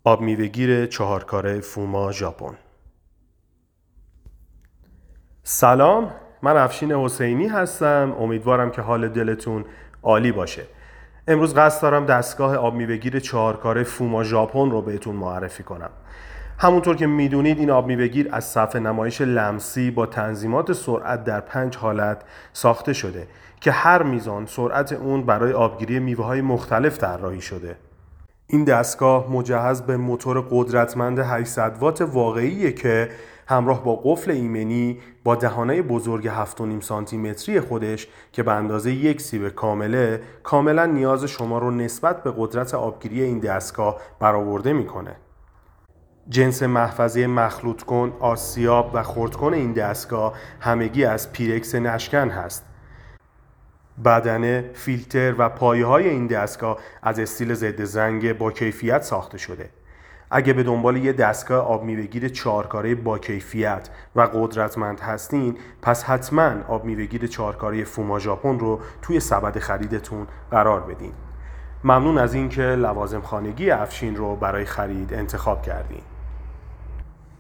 آب میوه‌گیر 4 کاره فوما ژاپن. سلام، من افشین حسینی هستم. امیدوارم که حال دلتون عالی باشه. امروز قصد دارم دستگاه آب میوه‌گیر 4 کاره فوما ژاپن رو بهتون معرفی کنم. همونطور که میدونید این آب میوه‌گیر از صفحه نمایش لمسی با تنظیمات سرعت در 5 حالت ساخته شده که هر میزان سرعت اون برای آبگیری میوه‌های مختلف طراحی شده. این دستگاه مجهز به موتور قدرتمند 800 وات واقعیه که همراه با قفل ایمنی با دهانه بزرگ 7.5 سانتی متری خودش که به اندازه یک سیب کاملا نیاز شما رو نسبت به قدرت آبگیری این دستگاه برآورده میکنه. جنس محفظه مخلوط کن، آسیاب و خرد کن این دستگاه همگی از پیرکس نشکن هست. بدنه، فیلتر و پایه‌های این دستگاه از استیل ضد زنگ با کیفیت ساخته شده. اگه به دنبال یه دستگاه آب میوه‌گیر 4 کاره با کیفیت و قدرتمند هستین، پس حتما آب میوه‌گیر 4 کاره فوما ژاپن رو توی سبد خریدتون قرار بدین. ممنون از اینکه لوازم خانگی افشین رو برای خرید انتخاب کردین.